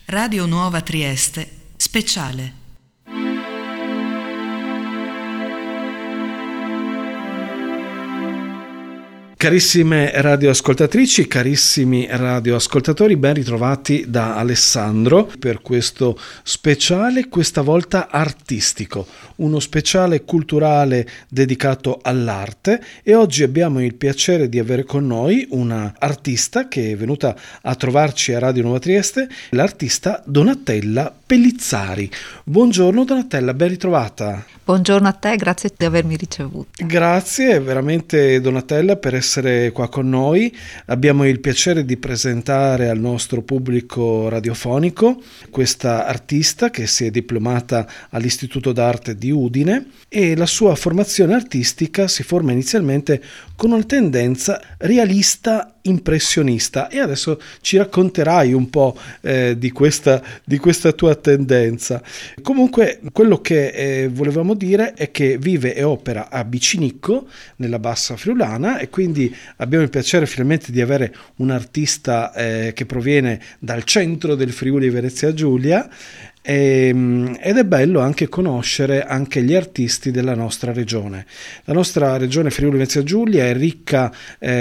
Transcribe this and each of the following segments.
Radio Nuova Trieste, speciale. Carissime radioascoltatrici, carissimi radioascoltatori, ben ritrovati da Alessandro per questo speciale, questa volta artistico, uno speciale culturale dedicato all'arte, e oggi abbiamo il piacere di avere con noi una artista che è venuta a trovarci a Radio Nuova Trieste, l'artista Donatella Pellizzari. Buongiorno Donatella, ben ritrovata. Buongiorno a te, grazie di avermi ricevuto. Grazie veramente Donatella per essere qua con noi. Abbiamo il piacere di presentare al nostro pubblico radiofonico questa artista che si è diplomata all'Istituto d'Arte di Udine, e la sua formazione artistica si forma inizialmente con una tendenza realista impressionista, e adesso ci racconterai un po' di questa tua tendenza. Comunque quello che volevamo dire è che vive e opera a Bicinicco nella Bassa Friulana, e quindi abbiamo il piacere finalmente di avere un artista che proviene dal centro del Friuli Venezia Giulia. Ed è bello anche conoscere anche gli artisti della nostra regione. La nostra regione Friuli Venezia Giulia è ricca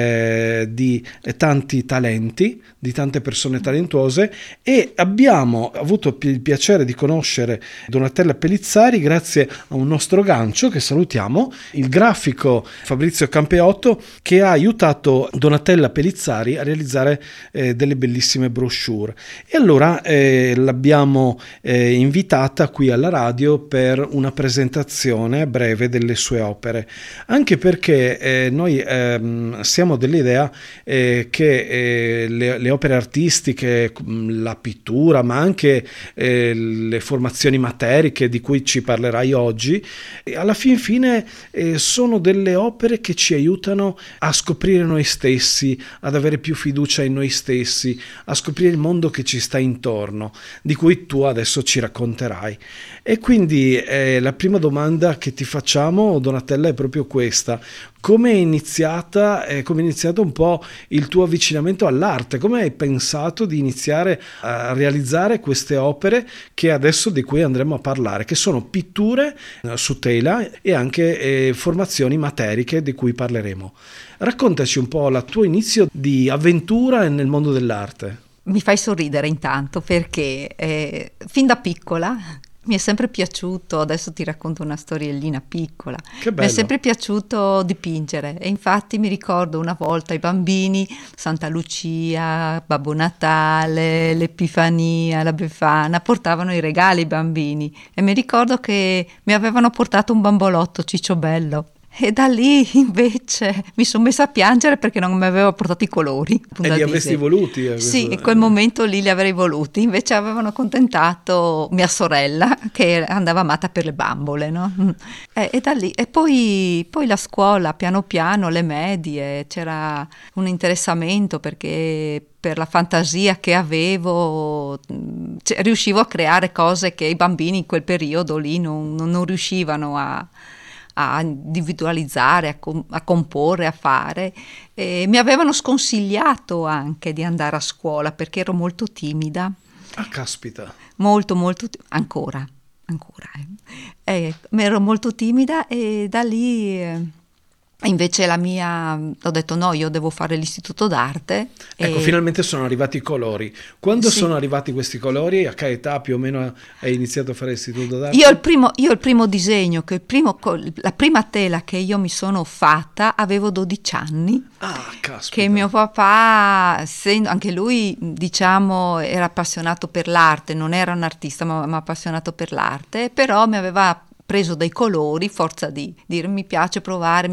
di tanti talenti, di tante persone talentuose, e abbiamo avuto il piacere di conoscere Donatella Pellizzari grazie a un nostro gancio che salutiamo, il grafico Fabrizio Campeotto, che ha aiutato Donatella Pellizzari a realizzare delle bellissime brochure. E allora l'abbiamo invitata qui alla radio per una presentazione breve delle sue opere, anche perché noi siamo dell'idea che le opere artistiche, la pittura, ma anche le formazioni materiche di cui ci parlerai oggi, alla fine sono delle opere che ci aiutano a scoprire noi stessi, ad avere più fiducia in noi stessi, a scoprire il mondo che ci sta intorno, di cui tu adesso ci racconterai. E quindi la prima domanda che ti facciamo, Donatella, è proprio questa: come è iniziato un po' il tuo avvicinamento all'arte? Come hai pensato di iniziare a realizzare queste opere di cui andremo a parlare, che sono pitture su tela e anche formazioni materiche di cui parleremo? Raccontaci un po' il tuo inizio di avventura nel mondo dell'arte. Mi fai sorridere intanto perché fin da piccola mi è sempre piaciuto, adesso ti racconto una storiellina piccola, che bello. Mi è sempre piaciuto dipingere, e infatti mi ricordo una volta i bambini, Santa Lucia, Babbo Natale, l'Epifania, la Befana, portavano i regali ai bambini, e mi ricordo che mi avevano portato un bambolotto cicciobello. E da lì invece mi sono messa a piangere perché non mi aveva portato i colori. E li avresti voluti? Sì, in quel momento lì li avrei voluti, invece avevano accontentato mia sorella che andava amata per le bambole, no? E da lì, e poi la scuola, piano piano, le medie, c'era un interessamento perché per la fantasia che avevo riuscivo a creare cose che i bambini in quel periodo lì non riuscivano a individualizzare, a comporre, a fare. E mi avevano sconsigliato anche di andare a scuola perché ero molto timida. Ah, caspita. Molto, ancora. Ero molto timida, e da lì invece ho detto no, io devo fare l'istituto d'arte. Ecco, finalmente sono arrivati i colori. Quando sono arrivati questi colori? A che età più o meno hai iniziato a fare l'istituto d'arte? Io il primo disegno, la prima tela che io mi sono fatta, avevo 12 anni. Ah, caspita. Che mio papà, anche lui, diciamo, era appassionato per l'arte, non era un artista, ma appassionato per l'arte, però mi aveva preso dei colori, forza di dire mi piace provare,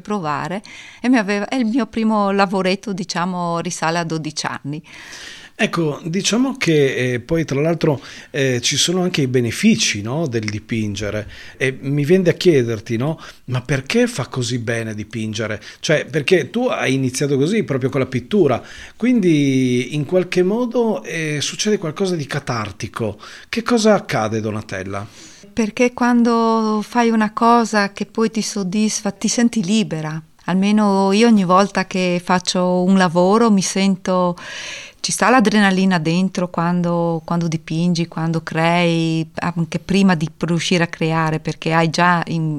e il mio primo lavoretto, diciamo, risale a 12 anni. Ecco, diciamo che poi tra l'altro ci sono anche i benefici, no, del dipingere, e mi viene da chiederti, no, ma perché fa così bene dipingere? Cioè, perché tu hai iniziato così proprio con la pittura, quindi in qualche modo succede qualcosa di catartico. Che cosa accade, Donatella? Perché quando fai una cosa che poi ti soddisfa, ti senti libera. Almeno io ogni volta che faccio un lavoro mi sento, ci sta l'adrenalina dentro quando dipingi, quando crei, anche prima di riuscire a creare, perché hai già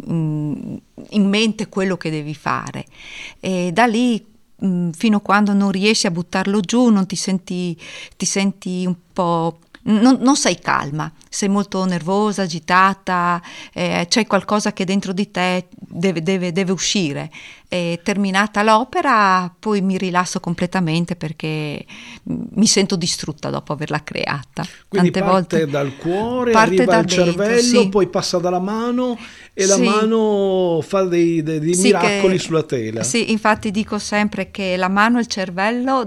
in mente quello che devi fare. E da lì, fino a quando non riesci a buttarlo giù, non ti senti un po'... Non sei calma, sei molto nervosa, agitata, c'è qualcosa che dentro di te deve uscire. E terminata l'opera poi mi rilasso completamente perché mi sento distrutta dopo averla creata. Quindi Tante parte volte dal cuore, parte arriva da al dentro, cervello, sì. poi passa dalla mano e la Sì. mano fa dei Sì, miracoli sulla tela. Sì, infatti dico sempre che la mano e il cervello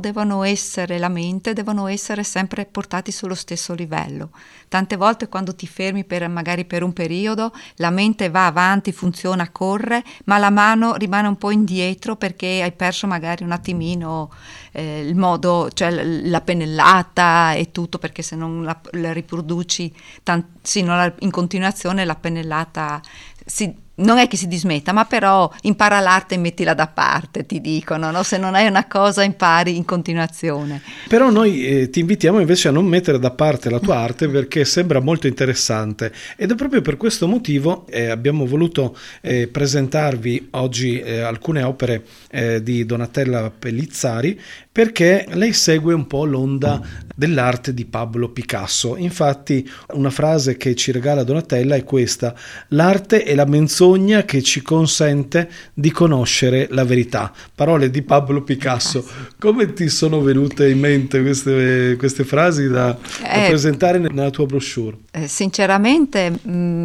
la mente devono essere sempre portati sullo stesso livello. Tante volte quando ti fermi magari per un periodo, la mente va avanti, funziona, corre, ma la mano rimane un po' indietro perché hai perso magari un attimino il modo, cioè la pennellata e tutto, perché se non la riproduci in continuazione, la pennellata non è che si dismetta, ma però impara l'arte e mettila da parte, ti dicono, no? Se non hai una cosa impari in continuazione. Però noi ti invitiamo invece a non mettere da parte la tua arte perché sembra molto interessante ed è proprio per questo motivo abbiamo voluto presentarvi oggi alcune opere di Donatella Pellizzari, perché lei segue un po' l'onda dell'arte di Pablo Picasso. Infatti una frase che ci regala Donatella è questa: l'arte è la menzogna che ci consente di conoscere la verità. Parole di Pablo Picasso. Come ti sono venute in mente queste frasi da presentare nella tua brochure? Sinceramente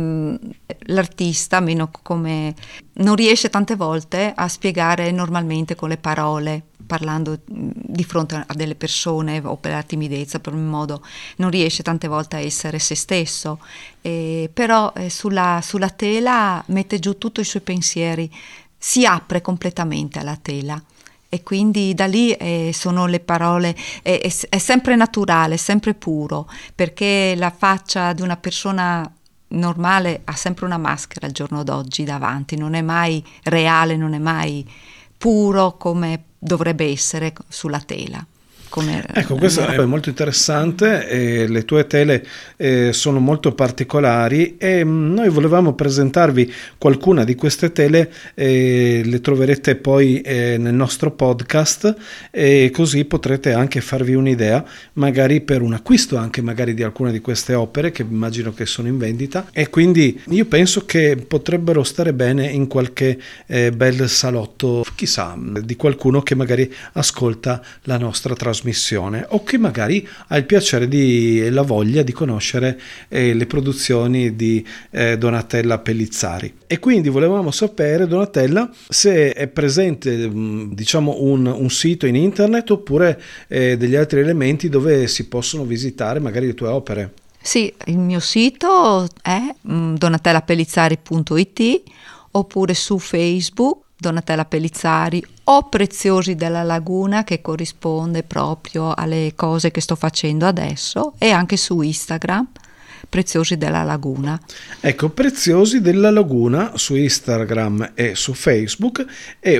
l'artista, meno come non riesce tante volte a spiegare normalmente con le parole, parlando di fronte a delle persone o per la timidezza, per un modo, non riesce tante volte a essere se stesso, però sulla tela mette giù tutti i suoi pensieri, si apre completamente alla tela. E quindi da lì sono le parole, è sempre naturale, sempre puro, perché la faccia di una persona normale ha sempre una maschera al giorno d'oggi davanti, non è mai reale, non è mai puro come dovrebbe essere sulla tela. Ecco, questo è molto interessante e le tue tele sono molto particolari e noi volevamo presentarvi qualcuna di queste tele, le troverete poi nel nostro podcast e così potrete anche farvi un'idea magari per un acquisto anche magari di alcune di queste opere che immagino che sono in vendita, e quindi io penso che potrebbero stare bene in qualche bel salotto, chissà, di qualcuno che magari ascolta la nostra trasmissione o che magari ha il piacere e la voglia di conoscere le produzioni di Donatella Pellizzari. E quindi volevamo sapere, Donatella, se è presente diciamo un sito in internet oppure degli altri elementi dove si possono visitare magari le tue opere. Sì, il mio sito è donatellapellizzari.it oppure su Facebook Donatella Pellizzari o Preziosi della Laguna, che corrisponde proprio alle cose che sto facendo adesso, e anche su Instagram Preziosi della Laguna. Ecco, Preziosi della Laguna su Instagram e su Facebook e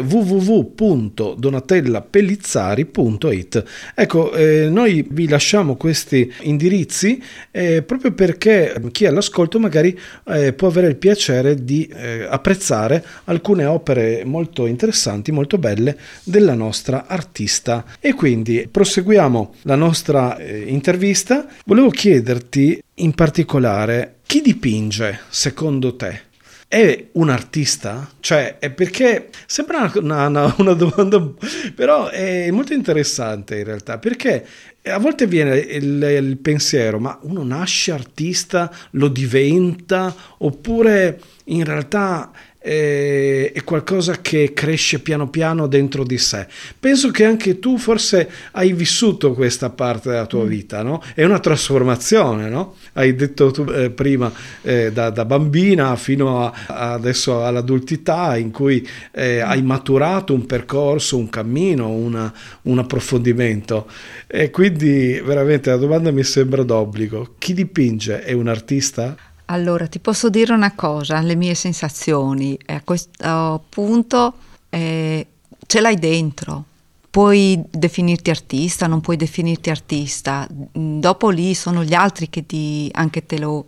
www.donatellapellizzari.it. Ecco, noi vi lasciamo questi indirizzi proprio perché chi è all'ascolto magari può avere il piacere di apprezzare alcune opere molto interessanti, molto belle della nostra artista. E quindi proseguiamo la nostra intervista. Volevo chiederti in particolare, chi dipinge secondo te? È un artista? Cioè, è perché sembra una domanda, però è molto interessante in realtà, perché a volte viene il pensiero, ma uno nasce artista, lo diventa, oppure in realtà è qualcosa che cresce piano piano dentro di sé. Penso che anche tu forse hai vissuto questa parte della tua vita, no? È una trasformazione, no? Hai detto tu prima da bambina fino adesso all'adultità, in cui hai maturato un percorso, un cammino, un approfondimento, e quindi veramente la domanda mi sembra d'obbligo: chi dipinge è un artista? Allora, ti posso dire una cosa, le mie sensazioni. A questo punto ce l'hai dentro. Puoi definirti artista, non puoi definirti artista, dopo lì sono gli altri che anche te lo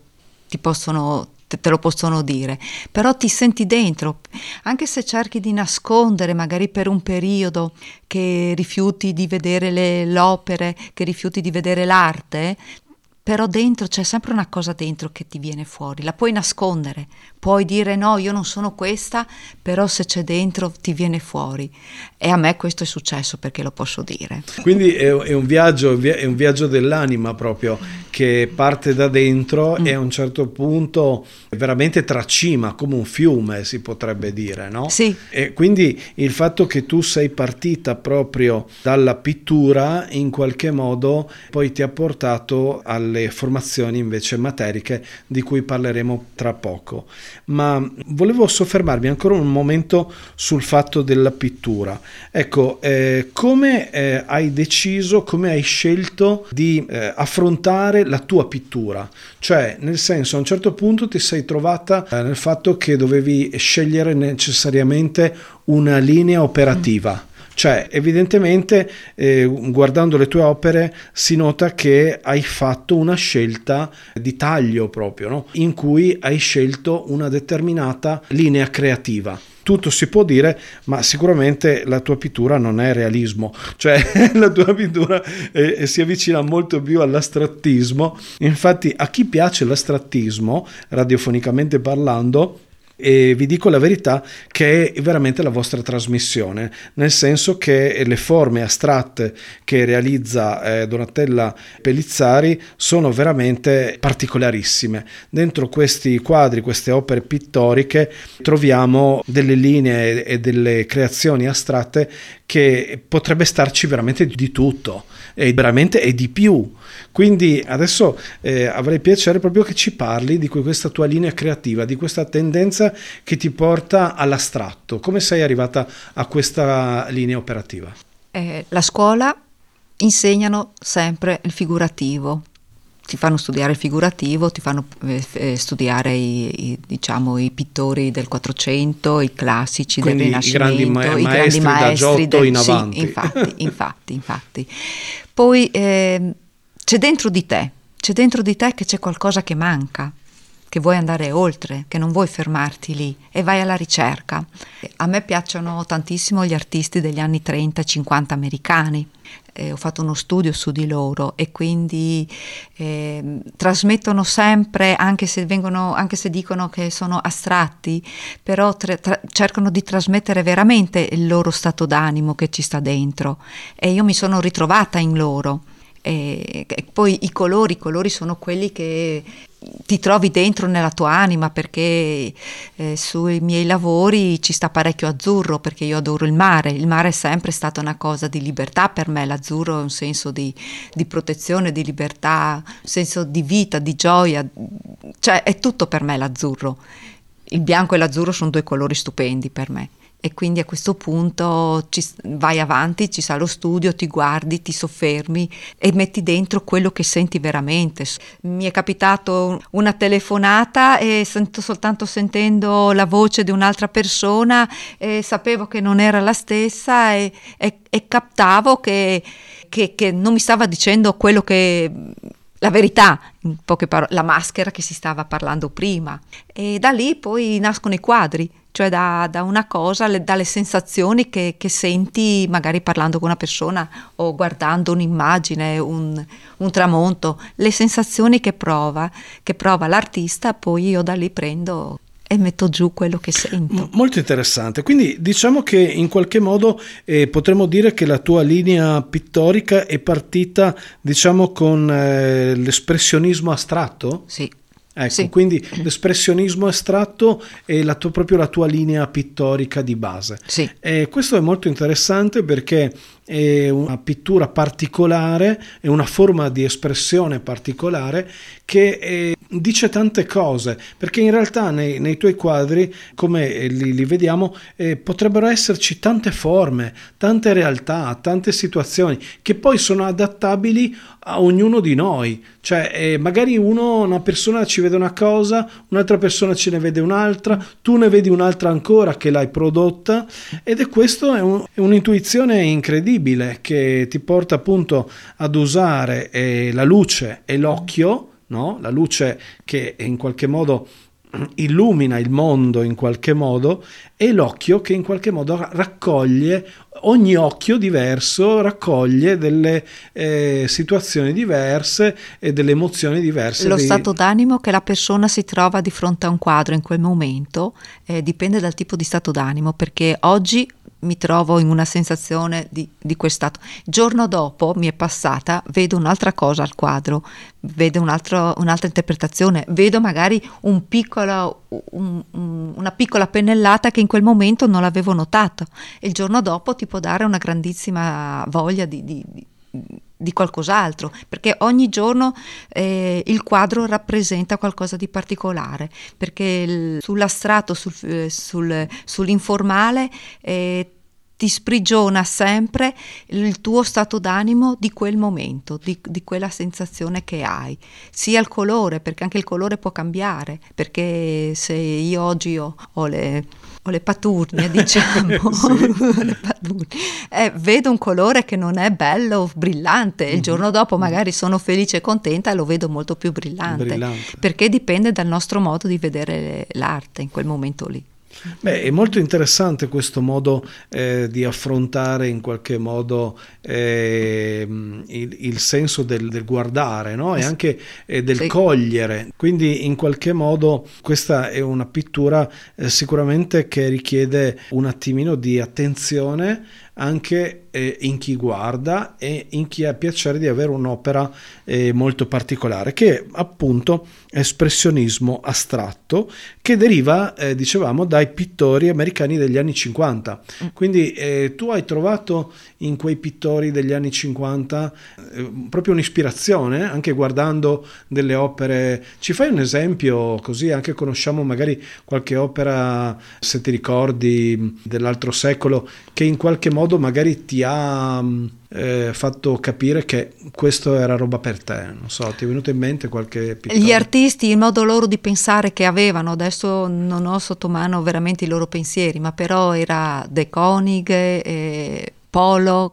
possono dire, però ti senti dentro, anche se cerchi di nascondere magari per un periodo, che rifiuti di vedere l'opere, che rifiuti di vedere l'arte, però dentro c'è sempre una cosa dentro che ti viene fuori, la puoi nascondere, puoi dire no, io non sono questa, però se c'è dentro ti viene fuori, e a me questo è successo, perché lo posso dire. Quindi è un viaggio dell'anima proprio, che parte da dentro e a un certo punto veramente tracima, come un fiume, si potrebbe dire, no? Sì. E quindi il fatto che tu sei partita proprio dalla pittura in qualche modo poi ti ha portato alle formazioni invece materiche, di cui parleremo tra poco. Ma volevo soffermarmi ancora un momento sul fatto della pittura. Ecco, come hai deciso, come hai scelto di affrontare la tua pittura? Cioè, nel senso, a un certo punto ti sei trovata nel fatto che dovevi scegliere necessariamente una linea operativa. Cioè, evidentemente, guardando le tue opere si nota che hai fatto una scelta di taglio proprio, no? In cui hai scelto una determinata linea creativa. Tutto si può dire, ma sicuramente la tua pittura non è realismo, cioè la tua pittura si avvicina molto più all'astrattismo. Infatti, a chi piace l'astrattismo, radiofonicamente parlando, e vi dico la verità che è veramente la vostra trasmissione, nel senso che le forme astratte che realizza Donatella Pellizzari sono veramente particolarissime. Dentro questi quadri, queste opere pittoriche, troviamo delle linee e delle creazioni astratte che potrebbe starci veramente di tutto, e veramente e di più. Quindi adesso avrei piacere proprio che ci parli di questa tua linea creativa, di questa tendenza che ti porta all'astratto. Come sei arrivata a questa linea operativa? La scuola insegnano sempre il figurativo. Ti fanno studiare il figurativo, ti fanno studiare i pittori del 400, i classici. Quindi del Rinascimento, i grandi maestri da Giotto in avanti. Sì, infatti. Poi c'è dentro di te che c'è qualcosa che manca, che vuoi andare oltre, che non vuoi fermarti lì e vai alla ricerca. A me piacciono tantissimo gli artisti degli anni 30 e 50 americani. Ho fatto uno studio su di loro e quindi trasmettono sempre, anche se dicono che sono astratti, però cercano di trasmettere veramente il loro stato d'animo che ci sta dentro, e io mi sono ritrovata in loro. E poi i colori sono quelli che ti trovi dentro nella tua anima, perché sui miei lavori ci sta parecchio azzurro, perché io adoro il mare è sempre stata una cosa di libertà per me. L'azzurro è un senso di protezione, di libertà, un senso di vita, di gioia, cioè è tutto per me l'azzurro. Il bianco e l'azzurro sono due colori stupendi per me. E quindi a questo punto vai avanti, ci sa lo studio, ti guardi, ti soffermi e metti dentro quello che senti veramente. Mi è capitato una telefonata e soltanto sentendo la voce di un'altra persona sapevo che non era la stessa e captavo che non mi stava dicendo quello che... la verità, in poche parole, la maschera che si stava parlando prima. E da lì poi nascono i quadri, cioè da una cosa, dalle sensazioni che senti magari parlando con una persona o guardando un'immagine, un tramonto, le sensazioni che prova l'artista, poi io da lì prendo e metto giù quello che sento. Molto interessante. Quindi diciamo che in qualche modo potremmo dire che la tua linea pittorica è partita, diciamo, con l'espressionismo astratto? Sì. Ecco, sì. Quindi l'espressionismo astratto è proprio la tua linea pittorica di base. Sì. Questo è molto interessante perché è una pittura particolare, è una forma di espressione particolare che dice tante cose, perché in realtà nei tuoi quadri, come li vediamo, potrebbero esserci tante forme, tante realtà, tante situazioni che poi sono adattabili a ognuno di noi. Cioè magari una persona ci vede una cosa, un'altra persona ce ne vede un'altra, tu ne vedi un'altra ancora che l'hai prodotta, ed questo è un'intuizione incredibile che ti porta appunto ad usare la luce e l'occhio, no? La luce che in qualche modo illumina il mondo in qualche modo, e l'occhio che in qualche modo raccoglie, ogni occhio diverso raccoglie delle situazioni diverse e delle emozioni diverse. Lo stato d'animo che la persona si trova di fronte a un quadro in quel momento dipende dal tipo di stato d'animo, perché oggi mi trovo in una sensazione di quel stato. Giorno dopo mi è passata, vedo un'altra cosa al quadro, vedo un'altra interpretazione, vedo magari una piccola pennellata che in quel momento non l'avevo notata, e il giorno dopo ti può dare una grandissima voglia di qualcos'altro, perché ogni giorno il quadro rappresenta qualcosa di particolare, perché sull'astratto, sull'informale ti sprigiona sempre il tuo stato d'animo di quel momento, di quella sensazione che hai, sia il colore, perché anche il colore può cambiare, perché se io oggi ho le paturnie, diciamo, le paturnie, vedo un colore che non è bello, brillante, il giorno dopo magari sono felice e contenta e lo vedo molto più brillante, perché dipende dal nostro modo di vedere l'arte in quel momento lì. Beh, è molto interessante questo modo di affrontare in qualche modo il senso del guardare, no? E anche del cogliere. Quindi in qualche modo questa è una pittura sicuramente che richiede un attimino di attenzione anche in chi guarda e in chi ha piacere di avere un'opera molto particolare, che è appunto espressionismo astratto, che deriva, dicevamo, dai pittori americani degli anni 50. Quindi tu hai trovato in quei pittori degli anni 50 proprio un'ispirazione, anche guardando delle opere. Ci fai un esempio, così anche conosciamo magari qualche opera, se ti ricordi, dell'altro secolo, che in qualche modo magari ti ha fatto capire che questo era roba per te. Non so, ti è venuto in mente qualche pittore? Gli artisti, il modo loro di pensare che avevano, adesso non ho sotto mano veramente i loro pensieri, ma però era De Koning, Pollock.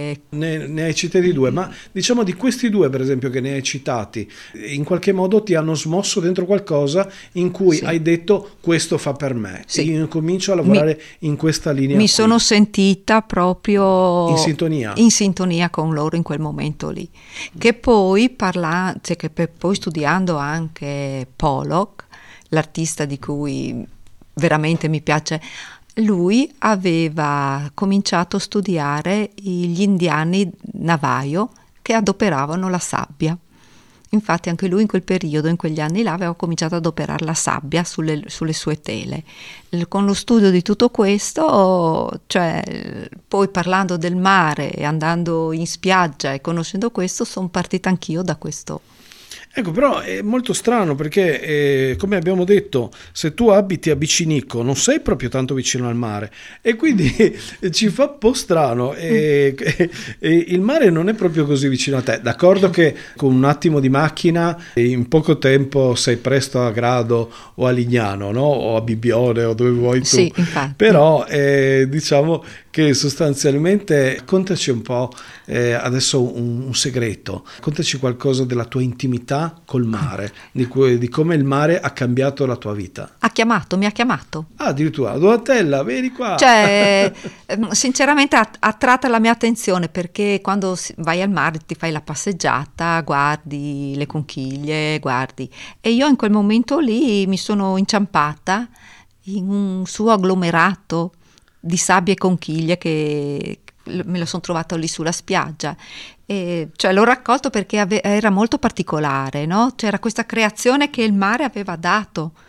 Ne hai citati due, ma diciamo di questi due per esempio che ne hai citati, in qualche modo ti hanno smosso dentro qualcosa in cui hai detto questo fa per me, io comincio a lavorare in questa linea. Mi sono sentita proprio in sintonia con loro in quel momento lì, che poi poi studiando anche Pollock, l'artista di cui veramente mi piace. Lui aveva cominciato a studiare gli indiani Navajo che adoperavano la sabbia. Infatti anche lui in quel periodo, in quegli anni là, aveva cominciato ad adoperare la sabbia sulle sue tele. Con lo studio di tutto questo, cioè, poi parlando del mare e andando in spiaggia e conoscendo questo, sono partita anch'io da questo. Ecco, però è molto strano perché, come abbiamo detto, se tu abiti a Vicinico non sei proprio tanto vicino al mare, e quindi ci fa un po' strano, e il mare non è proprio così vicino a te. D'accordo che con un attimo di macchina in poco tempo sei presto a Grado o a Lignano, no? O a Bibbione o dove vuoi tu. Sì, infatti. Però diciamo che sostanzialmente contaci un po' adesso un segreto, contaci qualcosa della tua intimità col mare, di come il mare ha cambiato la tua vita. Mi ha chiamato. Addirittura, Donatella, vieni qua. Cioè, sinceramente ha attratto la mia attenzione, perché quando vai al mare ti fai la passeggiata, guardi le conchiglie, e io in quel momento lì mi sono inciampata in un suo agglomerato di sabbie e conchiglie che me lo sono trovato lì sulla spiaggia, e cioè l'ho raccolto perché era molto particolare, no? C'era questa creazione che il mare aveva dato,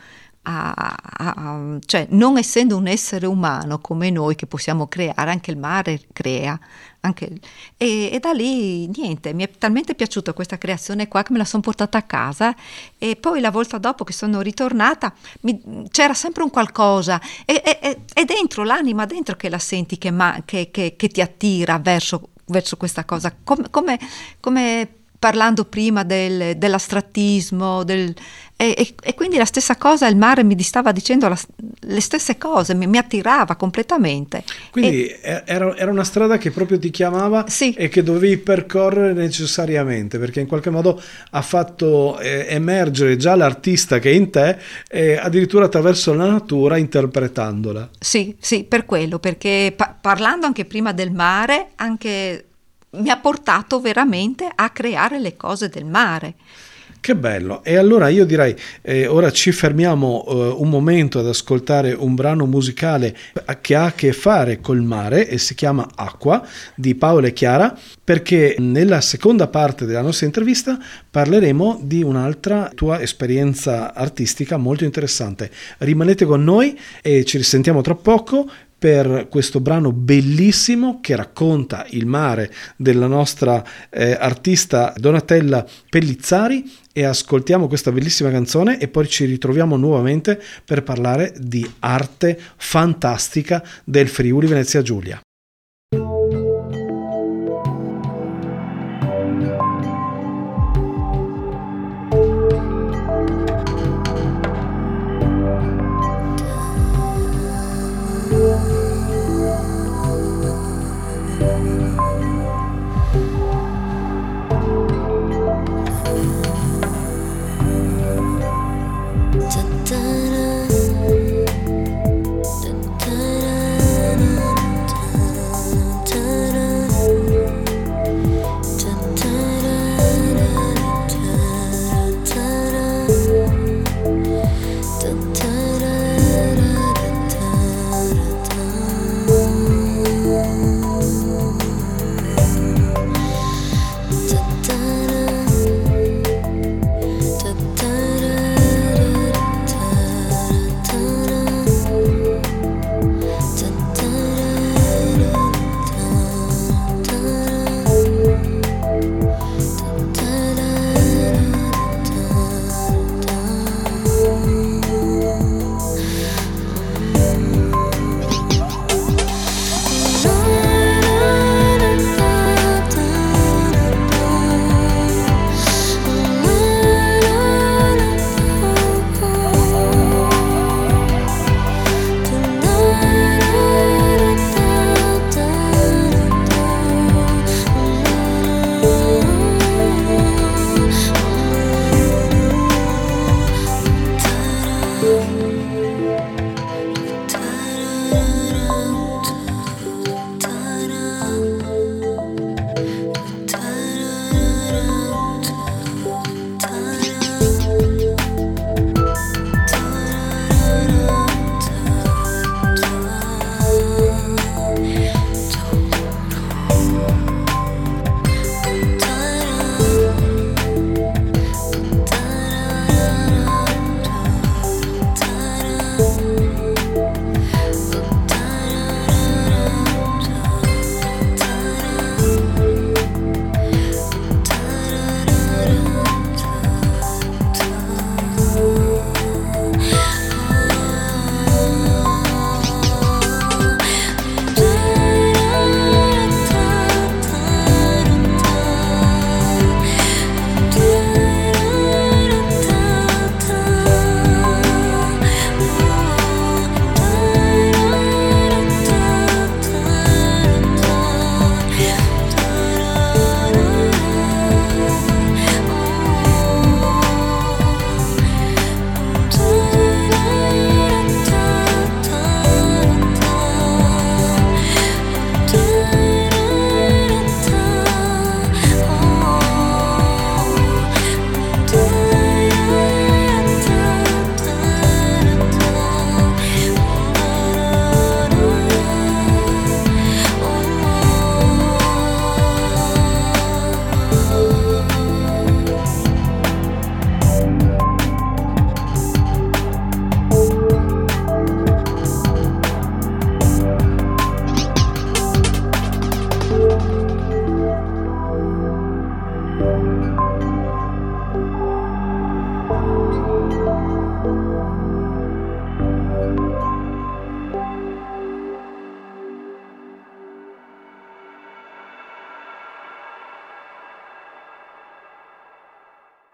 cioè non essendo un essere umano come noi che possiamo creare, anche il mare crea. E da lì niente, mi è talmente piaciuta questa creazione qua che me la sono portata a casa, e poi la volta dopo che sono ritornata c'era sempre un qualcosa, è dentro l'anima, dentro che la senti che ti attira verso questa cosa, come parlando prima dell'astrattismo, e quindi la stessa cosa il mare mi stava dicendo le stesse cose, mi attirava completamente. Quindi era una strada che proprio ti chiamava, sì, e che dovevi percorrere necessariamente, perché in qualche modo ha fatto emergere già l'artista che è in te, addirittura attraverso la natura, interpretandola. Sì, per quello, perché parlando anche prima del mare, anche mi ha portato veramente a creare le cose del mare. Che bello! E allora io direi, ora ci fermiamo un momento ad ascoltare un brano musicale che ha a che fare col mare e si chiama Acqua, di Paola e Chiara, perché nella seconda parte della nostra intervista parleremo di un'altra tua esperienza artistica molto interessante. Rimanete con noi e ci risentiamo tra poco per questo brano bellissimo che racconta il mare della nostra artista Donatella Pellizzari, e ascoltiamo questa bellissima canzone e poi ci ritroviamo nuovamente per parlare di arte fantastica del Friuli Venezia Giulia.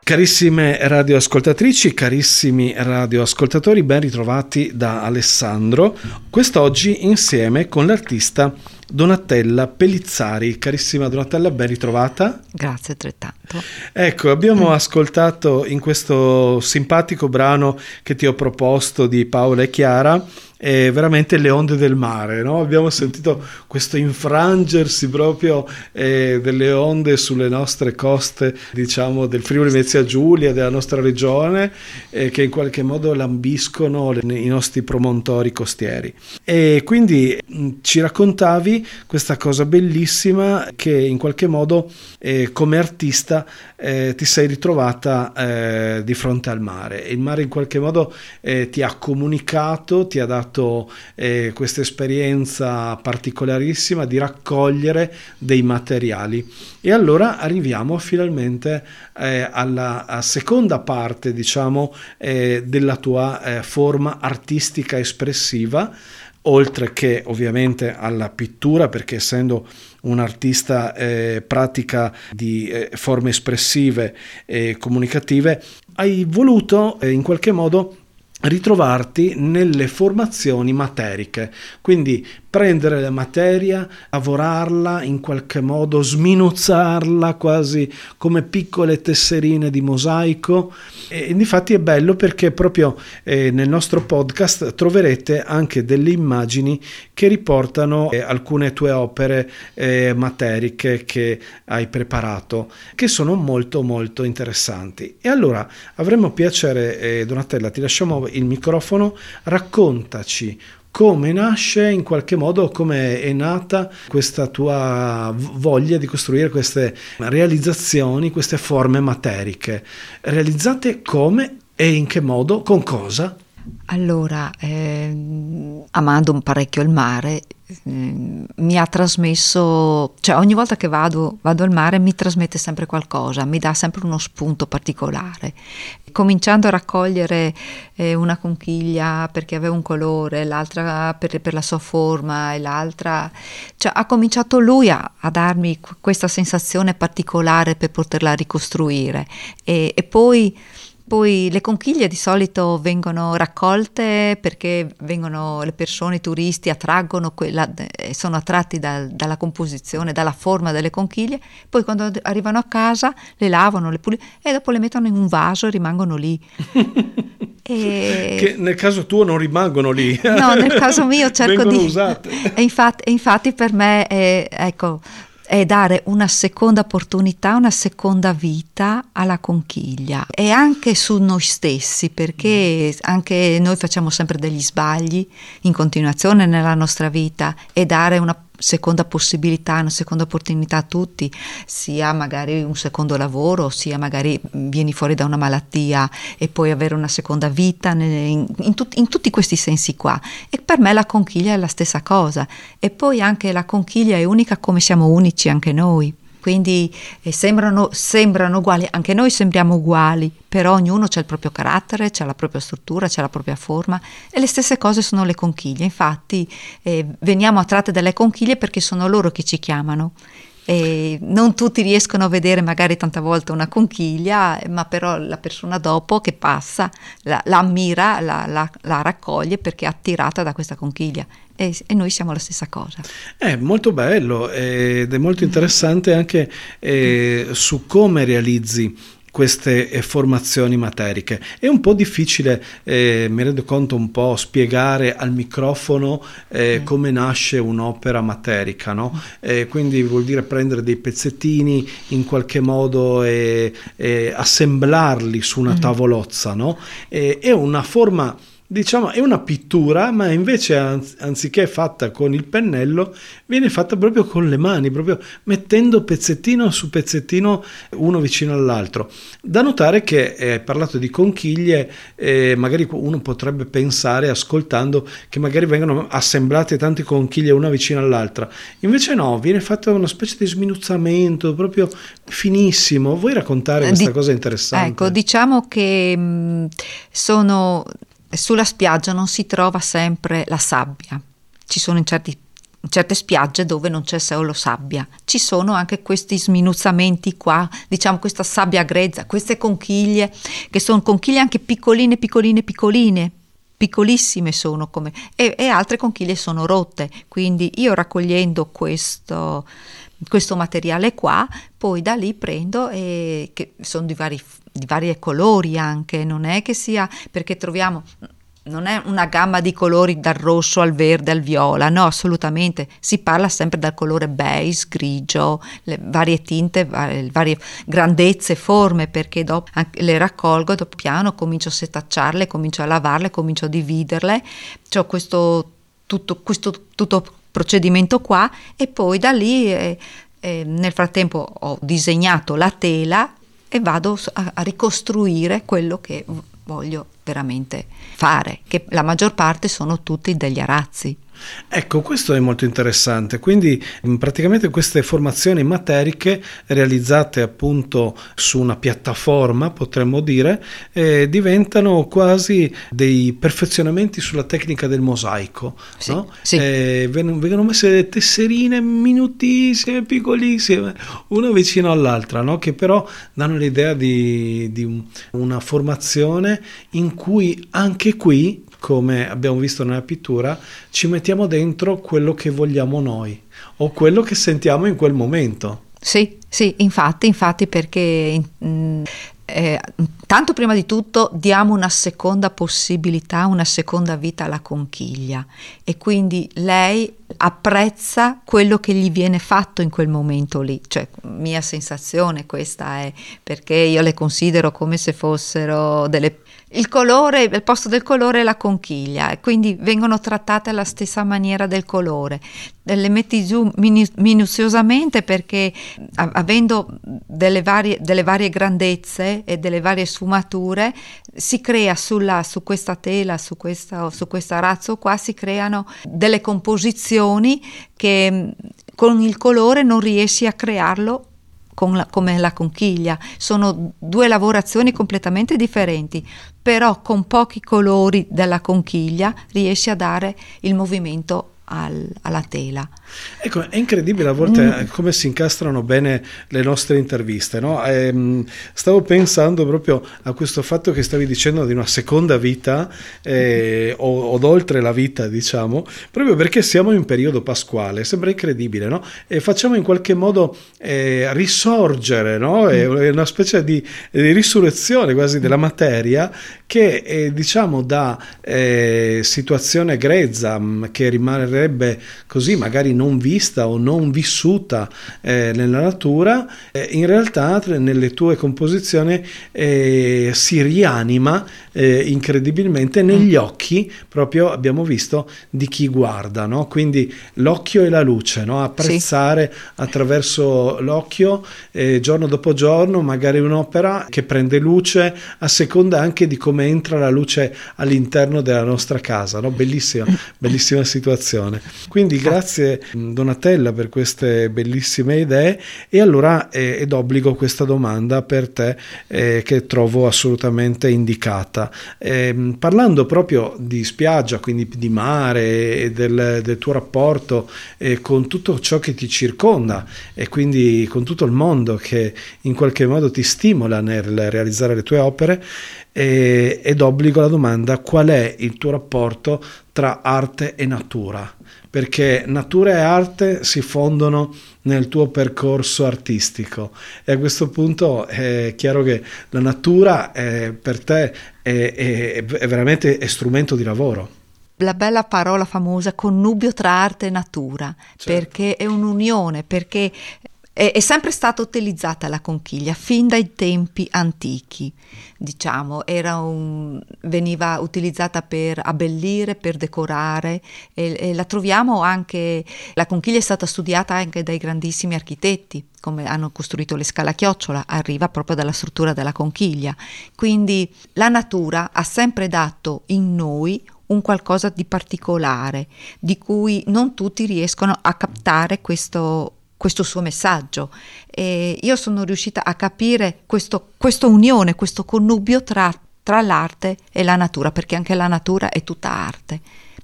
Carissime radioascoltatrici, carissimi radioascoltatori, ben ritrovati da Alessandro, quest'oggi insieme con l'artista Donatella Pellizzari. Carissima Donatella, ben ritrovata. Grazie altrettanto. Ecco, abbiamo ascoltato in questo simpatico brano che ti ho proposto di Paola e Chiara veramente le onde del mare, no? Abbiamo sentito questo infrangersi proprio delle onde sulle nostre coste, diciamo del Friuli Venezia Giulia, della nostra regione, che in qualche modo lambiscono i nostri promontori costieri. E quindi ci raccontavi questa cosa bellissima che in qualche modo come artista ti sei ritrovata di fronte al mare. Il mare in qualche modo ti ha comunicato, ti ha dato questa esperienza particolarissima di raccogliere dei materiali. E allora arriviamo finalmente alla seconda parte, diciamo, della tua forma artistica espressiva, oltre che ovviamente alla pittura, perché essendo un artista pratica di forme espressive e comunicative, hai voluto in qualche modo ritrovarti nelle formazioni materiche, quindi prendere la materia, lavorarla in qualche modo, sminuzzarla quasi come piccole tesserine di mosaico. E infatti è bello perché proprio nel nostro podcast troverete anche delle immagini che riportano alcune tue opere materiche che hai preparato, che sono molto molto interessanti. E allora avremmo piacere, Donatella, ti lasciamo il microfono, raccontaci come nasce in qualche modo, come è nata questa tua voglia di costruire queste realizzazioni, queste forme materiche. Realizzate come e in che modo, con cosa? Allora, amando parecchio il mare, mi ha trasmesso, cioè ogni volta che vado al mare mi trasmette sempre qualcosa, mi dà sempre uno spunto particolare. Cominciando a raccogliere una conchiglia perché aveva un colore, l'altra per la sua forma e l'altra, cioè ha cominciato lui a darmi questa sensazione particolare per poterla ricostruire e poi le conchiglie di solito vengono raccolte perché le persone, i turisti attraggono sono attratti dalla composizione, dalla forma delle conchiglie, poi quando arrivano a casa le lavano, le puliscono e dopo le mettono in un vaso e rimangono lì. Che nel caso tuo non rimangono lì. No, nel caso mio cerco vengono usate. E infatti per me è dare una seconda opportunità, una seconda vita alla conchiglia e anche su noi stessi, perché anche noi facciamo sempre degli sbagli in continuazione nella nostra vita, e dare una seconda possibilità, una seconda opportunità a tutti, sia magari un secondo lavoro, sia magari vieni fuori da una malattia e puoi avere una seconda vita in tutti questi sensi qua. E per me la conchiglia è la stessa cosa, e poi anche la conchiglia è unica come siamo unici anche noi. Quindi sembrano uguali, anche noi sembriamo uguali, però ognuno c'ha il proprio carattere, c'ha la propria struttura, c'ha la propria forma, e le stesse cose sono le conchiglie. Infatti veniamo attratte dalle conchiglie perché sono loro che ci chiamano. E non tutti riescono a vedere magari tanta volta una conchiglia, ma però la persona dopo che passa la ammira, la raccoglie perché è attirata da questa conchiglia. E noi siamo la stessa cosa. È molto bello ed è molto interessante anche su come realizzi queste formazioni materiche. È un po' difficile, mi rendo conto, un po' spiegare al microfono come nasce un'opera materica, no? Quindi vuol dire prendere dei pezzettini in qualche modo e assemblarli su una tavolozza, no? È una forma, diciamo, è una pittura, ma invece anziché fatta con il pennello viene fatta proprio con le mani, proprio mettendo pezzettino su pezzettino uno vicino all'altro. Da notare che hai parlato di conchiglie, magari uno potrebbe pensare, ascoltando, che magari vengono assemblate tante conchiglie una vicino all'altra, invece no, viene fatta una specie di sminuzzamento proprio finissimo. Vuoi raccontare questa cosa interessante? Ecco, diciamo che sulla spiaggia non si trova sempre la sabbia, ci sono in certi certe spiagge dove non c'è solo sabbia, ci sono anche questi sminuzzamenti qua, diciamo questa sabbia grezza, queste conchiglie che sono conchiglie anche piccoline, piccolissime sono come, e altre conchiglie sono rotte, quindi io raccogliendo questo materiale qua, poi da lì prendo, e che sono di vari colori anche, non è che sia, perché troviamo, non è una gamma di colori dal rosso al verde al viola, no, assolutamente, si parla sempre dal colore beige, grigio, le varie tinte, varie grandezze, forme, perché dopo le raccolgo, dopo piano comincio a setacciarle, comincio a lavarle, comincio a dividerle, c'ho questo tutto procedimento qua, e poi da lì nel frattempo ho disegnato la tela e vado a ricostruire quello che voglio veramente fare, che la maggior parte sono tutti degli arazzi. Ecco, questo è molto interessante. Quindi praticamente queste formazioni materiche realizzate appunto su una piattaforma, potremmo dire, diventano quasi dei perfezionamenti sulla tecnica del mosaico, sì, no? Sì. Vengono messe delle tesserine minutissime, piccolissime, una vicino all'altra, no? Che però danno l'idea di una formazione in cui anche qui, come abbiamo visto nella pittura, ci mettiamo dentro quello che vogliamo noi o quello che sentiamo in quel momento. Sì, infatti perché tanto prima di tutto diamo una seconda possibilità, una seconda vita alla conchiglia, e quindi lei apprezza quello che gli viene fatto in quel momento lì, cioè mia sensazione questa è, perché io le considero come se fossero il colore, al posto del colore è la conchiglia, e quindi vengono trattate alla stessa maniera del colore. Le metti giù minuziosamente, perché avendo delle varie grandezze e delle varie sfumature, si crea su questa tela, su questo arazzo qua, si creano delle composizioni che con il colore non riesci a crearlo come la conchiglia. Sono due lavorazioni completamente differenti, però con pochi colori della conchiglia riesci a dare il movimento alla tela. Ecco, è incredibile a volte come si incastrano bene le nostre interviste, no? Stavo pensando proprio a questo fatto che stavi dicendo di una seconda vita o oltre la vita, diciamo, proprio perché siamo in periodo pasquale, sembra incredibile, no? E facciamo in qualche modo risorgere, no? È una specie di risurrezione quasi della materia che diciamo da situazione grezza che rimarrebbe così magari non vista o non vissuta nella natura, in realtà nelle tue composizioni si rianima incredibilmente negli occhi, proprio abbiamo visto, di chi guarda, no? Quindi l'occhio e la luce, no? Apprezzare attraverso l'occhio giorno dopo giorno magari un'opera che prende luce a seconda anche di come entra la luce all'interno della nostra casa, no? Bellissima situazione. Quindi grazie Donatella per queste bellissime idee, e allora è d'obbligo questa domanda per te che trovo assolutamente indicata. Parlando proprio di spiaggia, quindi di mare e del tuo rapporto con tutto ciò che ti circonda e quindi con tutto il mondo che in qualche modo ti stimola nel realizzare le tue opere, è d'obbligo la domanda: qual è il tuo rapporto tra arte e natura? Perché natura e arte si fondono nel tuo percorso artistico, e a questo punto è chiaro che la natura per te è veramente strumento di lavoro. La bella parola famosa connubio tra arte e natura, certo. Perché è un'unione, perché è sempre stata utilizzata la conchiglia fin dai tempi antichi, diciamo, veniva utilizzata per abbellire, per decorare, e la troviamo anche, la conchiglia è stata studiata anche dai grandissimi architetti, come hanno costruito le scale a chiocciola, arriva proprio dalla struttura della conchiglia. Quindi la natura ha sempre dato in noi un qualcosa di particolare, di cui non tutti riescono a captare questo suo messaggio, e io sono riuscita a capire questa unione, questo connubio tra l'arte e la natura, perché anche la natura è tutta arte,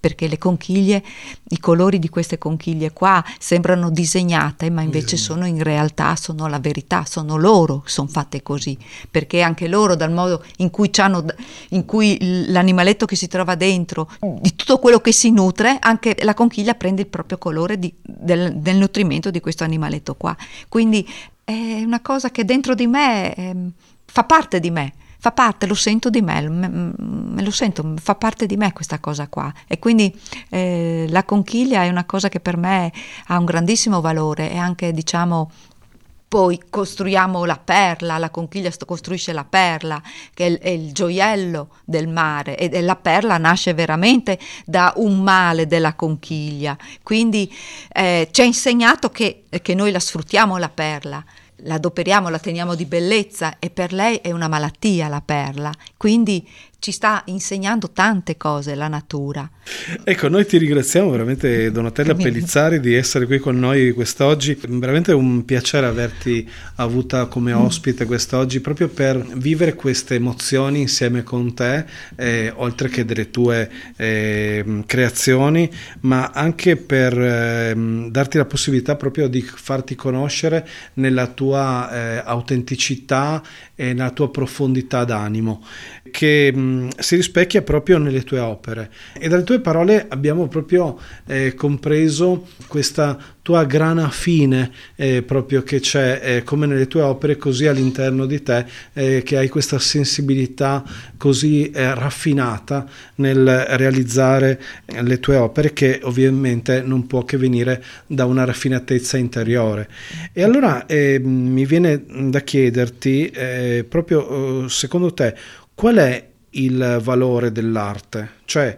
perché le conchiglie, i colori di queste conchiglie qua sembrano disegnate, ma invece sono in realtà, sono la verità, sono loro, sono fatte così, perché anche loro, dal modo in cui l'animaletto che si trova dentro, di tutto quello che si nutre, anche la conchiglia prende il proprio colore del nutrimento di questo animaletto qua. Quindi è una cosa che dentro di me fa parte di me. Fa parte, lo sento di me, me lo sento, fa parte di me questa cosa qua. E quindi la conchiglia è una cosa che per me ha un grandissimo valore, e anche, diciamo, poi costruiamo la perla, la conchiglia costruisce la perla, che è il gioiello del mare, e la perla nasce veramente da un male della conchiglia. Quindi ci ha insegnato che noi la sfruttiamo la perla, la adoperiamo, la teniamo di bellezza, e per lei è una malattia la perla, quindi ci sta insegnando tante cose la natura. Ecco, noi ti ringraziamo veramente, Donatella Pellizzari, di essere qui con noi quest'oggi. Veramente un piacere averti avuta come ospite quest'oggi, proprio per vivere queste emozioni insieme con te, oltre che delle tue creazioni, ma anche per darti la possibilità proprio di farti conoscere nella tua autenticità e nella tua profondità d'animo, che si rispecchia proprio nelle tue opere. E dalle tue parole abbiamo proprio compreso questa tua grana fine proprio che c'è come nelle tue opere, così all'interno di te, che hai questa sensibilità così raffinata nel realizzare le tue opere, che ovviamente non può che venire da una raffinatezza interiore. E allora mi viene da chiederti proprio secondo te qual è il valore dell'arte? Cioè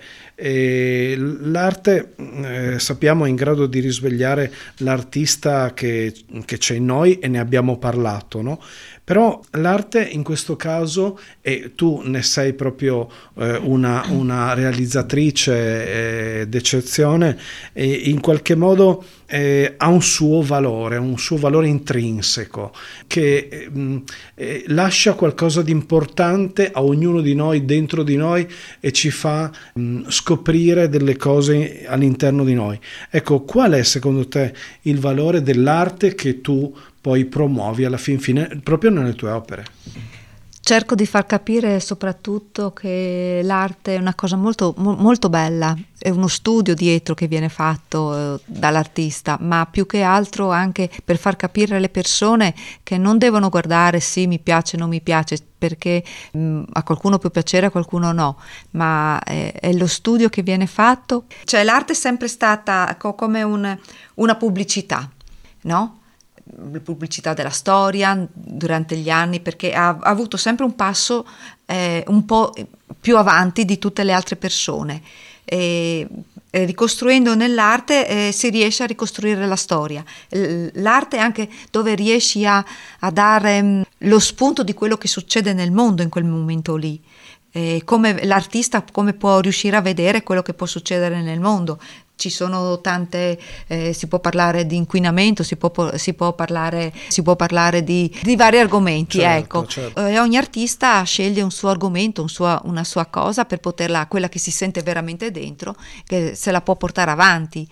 l'arte sappiamo è in grado di risvegliare l'artista che c'è in noi, e ne abbiamo parlato, no? Però l'arte in questo caso, e tu ne sei proprio una realizzatrice d'eccezione, in qualche modo ha un suo valore intrinseco, che lascia qualcosa di importante a ognuno di noi, dentro di noi, e ci fa scoprire delle cose all'interno di noi. Ecco, qual è secondo te il valore dell'arte che tu poi promuovi alla fin fine proprio nelle tue opere? Cerco di far capire soprattutto che l'arte è una cosa molto, molto bella, è uno studio dietro che viene fatto dall'artista, ma più che altro anche per far capire alle persone che non devono guardare sì, mi piace, non mi piace, perché a qualcuno può piacere, a qualcuno no, ma è lo studio che viene fatto. Cioè l'arte è sempre stata come una pubblicità, no? La pubblicità della storia durante gli anni, perché ha avuto sempre un passo un po' più avanti di tutte le altre persone, e ricostruendo nell'arte si riesce a ricostruire la storia. L'arte è anche dove riesci a dare lo spunto di quello che succede nel mondo in quel momento lì. Come l'artista come può riuscire a vedere quello che può succedere nel mondo. Ci sono tante, si può parlare di inquinamento, si può parlare di vari argomenti, certo, ecco. Certo. Ogni artista sceglie un suo argomento, una sua cosa, per poterla, quella che si sente veramente dentro, che se la può portare avanti.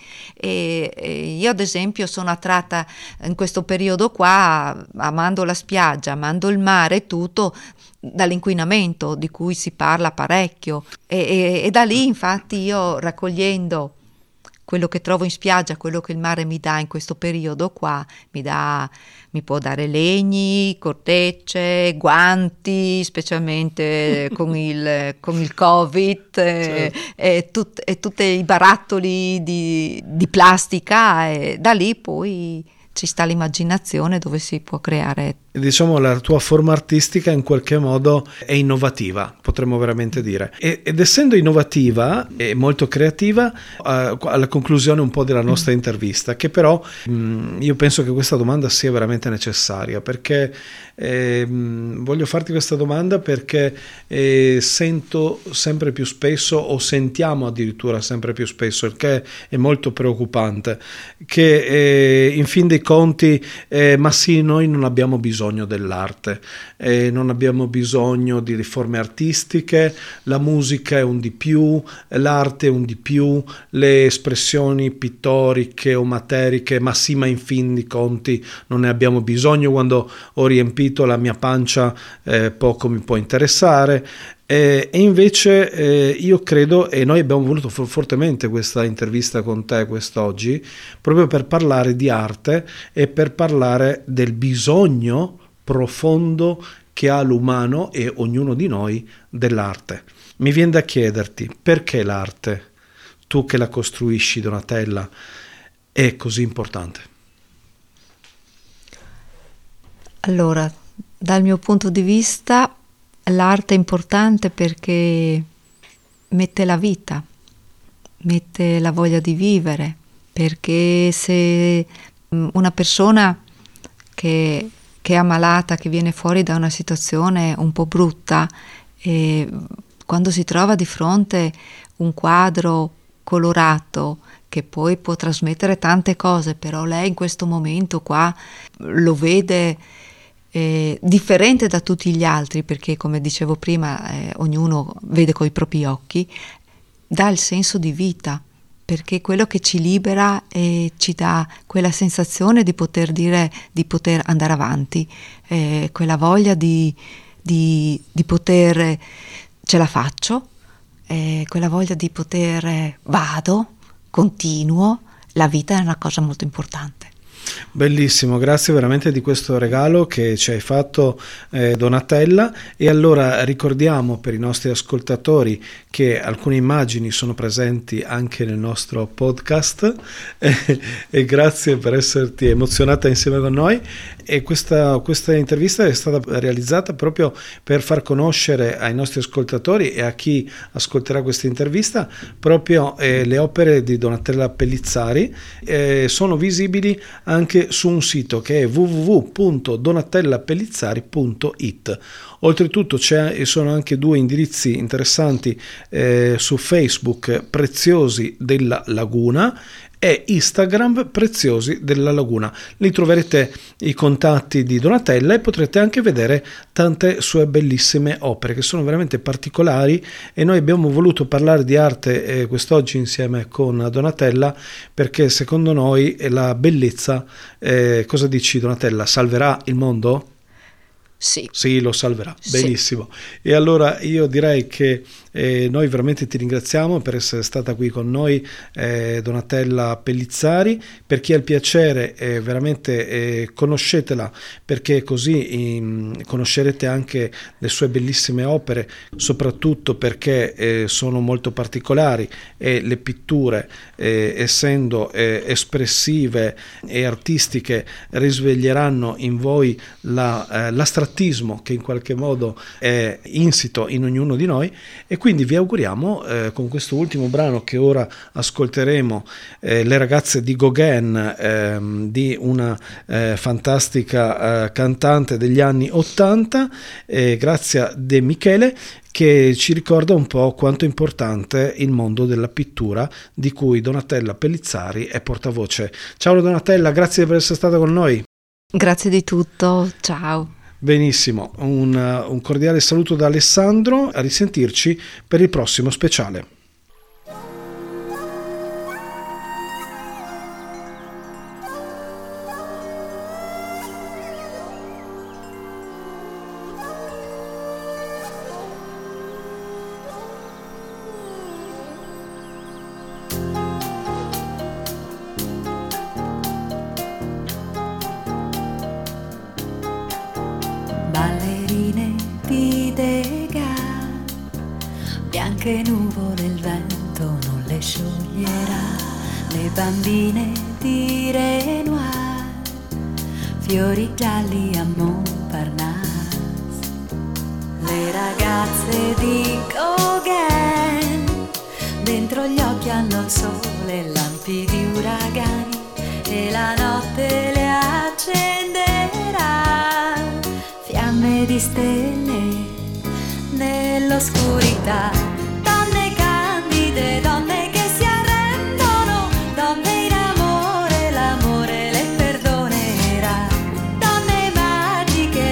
E io ad esempio sono attratta in questo periodo qua, amando la spiaggia, amando il mare e tutto, dall'inquinamento di cui si parla parecchio, e da lì infatti io, raccogliendo quello che trovo in spiaggia, quello che il mare mi dà in questo periodo qua, mi può dare legni, cortecce, guanti, specialmente con il Covid, certo. e tutti i barattoli di plastica, e da lì poi ci sta l'immaginazione, dove si può creare. Diciamo la tua forma artistica in qualche modo è innovativa, potremmo veramente dire, ed essendo innovativa e molto creativa, alla conclusione un po' della nostra intervista, che però io penso che questa domanda sia veramente necessaria, perché voglio farti questa domanda perché sento sempre più spesso, o sentiamo addirittura sempre più spesso, il che è molto preoccupante, che in fin dei conti ma sì, noi non abbiamo bisogno bisogno dell'arte, e non abbiamo bisogno di riforme artistiche, la musica è un di più, l'arte è un di più, le espressioni pittoriche o materiche, ma sì, ma in fin di conti non ne abbiamo bisogno. Quando ho riempito la mia pancia poco mi può interessare. E invece io credo, e noi abbiamo voluto fortemente questa intervista con te quest'oggi, proprio per parlare di arte e per parlare del bisogno profondo che ha l'umano e ognuno di noi dell'arte. Mi viene da chiederti, perché l'arte, tu che la costruisci, Donatella, è così importante? Allora, dal mio punto di vista, l'arte è importante perché mette la vita, mette la voglia di vivere, perché se una persona che è ammalata, che viene fuori da una situazione un po' brutta, e quando si trova di fronte un quadro colorato che poi può trasmettere tante cose, però lei in questo momento qua lo vede differente da tutti gli altri, perché come dicevo prima ognuno vede coi propri occhi, dà il senso di vita, perché quello che ci libera e ci dà quella sensazione di poter dire, di poter andare avanti, quella voglia di poter, ce la faccio, quella voglia di poter, vado, continuo, la vita è una cosa molto importante. Bellissimo, grazie veramente di questo regalo che ci hai fatto, Donatella. E allora ricordiamo per i nostri ascoltatori che alcune immagini sono presenti anche nel nostro podcast e grazie per esserti emozionata insieme con noi. E questa intervista è stata realizzata proprio per far conoscere ai nostri ascoltatori e a chi ascolterà questa intervista proprio le opere di Donatella Pellizzari. Sono visibili anche su un sito che è www.donatellapellizzari.it. Oltretutto sono anche due indirizzi interessanti su Facebook, Preziosi della Laguna, e Instagram, Preziosi della Laguna. Lì troverete i contatti di Donatella e potrete anche vedere tante sue bellissime opere che sono veramente particolari, e noi abbiamo voluto parlare di arte quest'oggi insieme con Donatella perché secondo noi la bellezza, cosa dici Donatella, salverà il mondo? Sì, lo salverà, benissimo. Sì. E allora io direi che noi veramente ti ringraziamo per essere stata qui con noi, Donatella Pellizzari. Per chi ha il piacere, veramente conoscetela, perché così conoscerete anche le sue bellissime opere, soprattutto perché sono molto particolari, e le pitture, essendo espressive e artistiche, risveglieranno in voi l'astrattismo che in qualche modo è insito in ognuno di noi. E quindi vi auguriamo, con questo ultimo brano che ora ascolteremo, Le ragazze di Gauguin, di una fantastica cantante degli anni 80, Grazia De Michele, che ci ricorda un po' quanto è importante il mondo della pittura, di cui Donatella Pellizzari è portavoce. Ciao Donatella, grazie per essere stata con noi. Grazie di tutto, ciao. Benissimo, un cordiale saluto da Alessandro, a risentirci per il prossimo speciale. Ballerine di Degas, bianche nuvole il vento non le scioglierà, le bambine di Renoir, fiori gialli a Montparnasse, le ragazze di Gauguin, dentro gli occhi hanno il sole, lampi di uragani, e la notte le accenderà, fiamme di stelle nell'oscurità, donne candide, donne che si arrendono, donne in amore, l'amore le perdonerà, donne magiche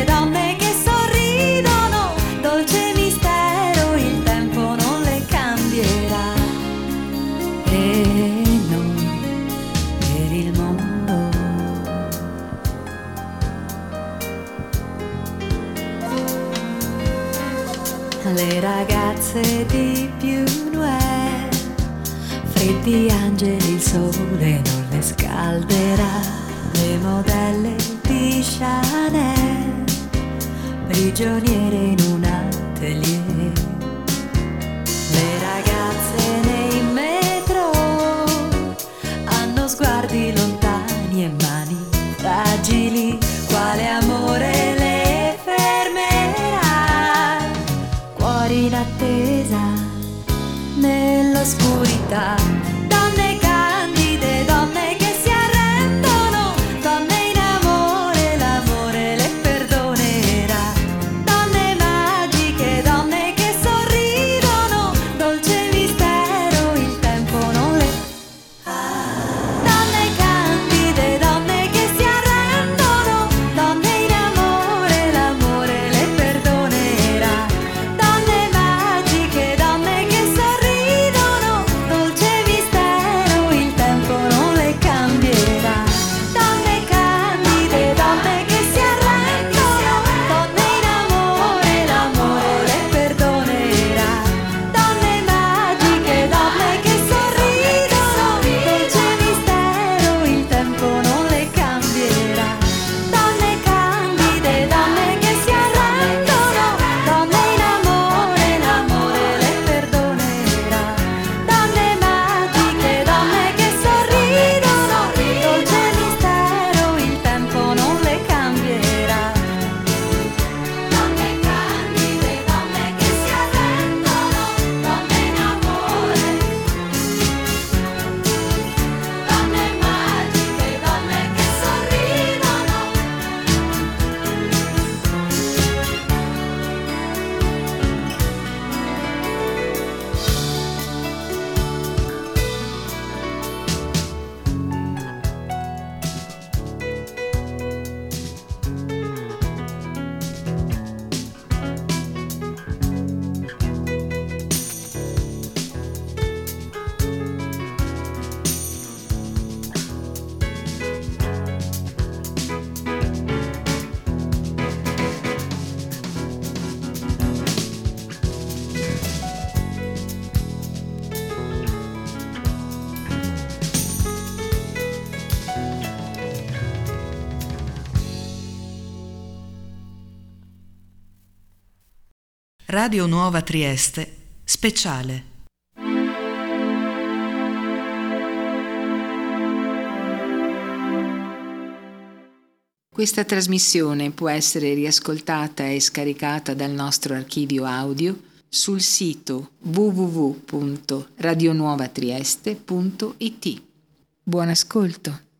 ragazze di più nuè, freddi angeli, il sole non le scalderà, le modelle di Chanel, prigioniere in un atelier, le ragazze nei metro hanno sguardi lontani e mani fragili, quale amore le fermerà, cuori in attesa nell'oscurità, donne candide, donne che si arrendono, donne in amore, l'amore le perdonerà, donne magiche, donne che sorridono, dolce mistero, il tempo non le... Donne candide, donne che si arrendono, donne in amore, l'amore le perdonerà, donne magiche, donne che sorridono, dolce mistero, il tempo non le cambierà. Donne candide, donne che si arrendono, donne in amore, l'amore le perdonerà, donne magiche, donne che sorridono, dolce mistero, il tempo non le cambierà. Donne candide, donne che si arrendono, donne in amore, l'amore le perdonerà, donne magiche, donne che sorridono, dolce mistero, il tempo non le cambierà. Donne candide, donne che si arrendono, donne in amore, donne magiche, donne che sorridono. Radio Nuova Trieste, speciale. Questa trasmissione può essere riascoltata e scaricata dal nostro archivio audio sul sito www.radionuovatrieste.it. Buon ascolto.